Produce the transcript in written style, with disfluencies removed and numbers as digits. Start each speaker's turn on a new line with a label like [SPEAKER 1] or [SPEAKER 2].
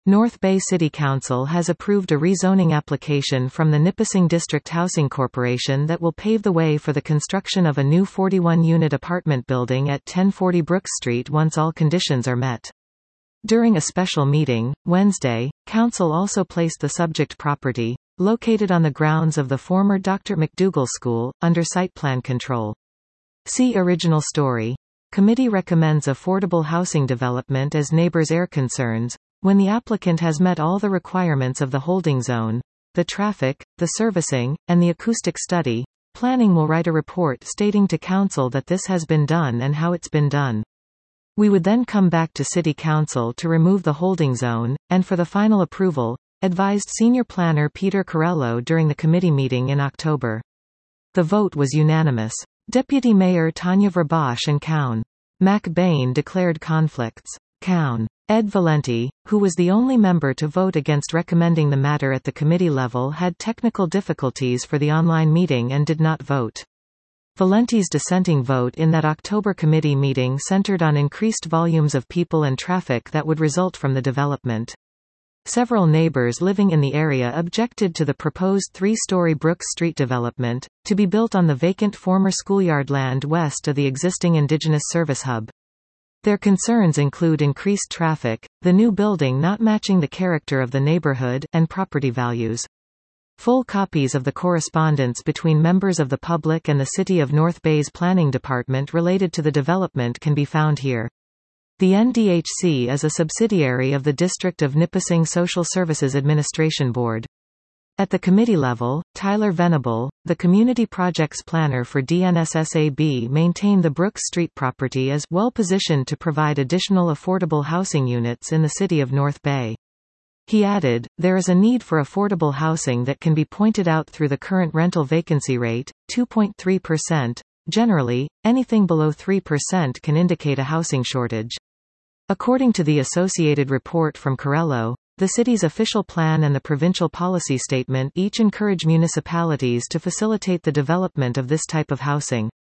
[SPEAKER 1] North Bay City Council has approved a rezoning application from the Nipissing District Housing Corporation that will pave the way for the construction of a new 41-unit apartment building at 1040 Brooks Street once all conditions are met. During a special meeting, Wednesday, Council also placed the subject property, located on the grounds of the former Dr. McDougall School, under site plan control. See original story. Committee recommends affordable housing development as neighbors' air concerns. When the applicant has met all the requirements of the holding zone, the traffic, the servicing, and the acoustic study, planning will write a report stating to Council that this has been done and how it's been done. We would then come back to City Council to remove the holding zone, and for the final approval, advised Senior Planner Peter Corello during the committee meeting in October. The vote was unanimous. Deputy Mayor Tanya Verbosch and Coun. McBain declared conflicts. Coun. Ed Valenti, who was the only member to vote against recommending the matter at the committee level, had technical difficulties for the online meeting and did not vote. Valenti's dissenting vote in that October committee meeting centered on increased volumes of people and traffic that would result from the development. Several neighbors living in the area objected to the proposed three-story Brooks Street development, to be built on the vacant former schoolyard land west of the existing Indigenous Service Hub. Their concerns include increased traffic, the new building not matching the character of the neighborhood, and property values. Full copies of the correspondence between members of the public and the City of North Bay's Planning Department related to the development can be found here. The NDHC is a subsidiary of the District of Nipissing Social Services Administration Board. At the committee level, Tyler Venable, the Community Projects Planner for DNSSAB, maintained the Brooks Street property as well positioned to provide additional affordable housing units in the city of North Bay. He added, "There is a need for affordable housing that can be pointed out through the current rental vacancy rate, 2.3%. Generally, anything below 3% can indicate a housing shortage." According to the associated report from Corello, the city's official plan and the provincial policy statement each encourage municipalities to facilitate the development of this type of housing.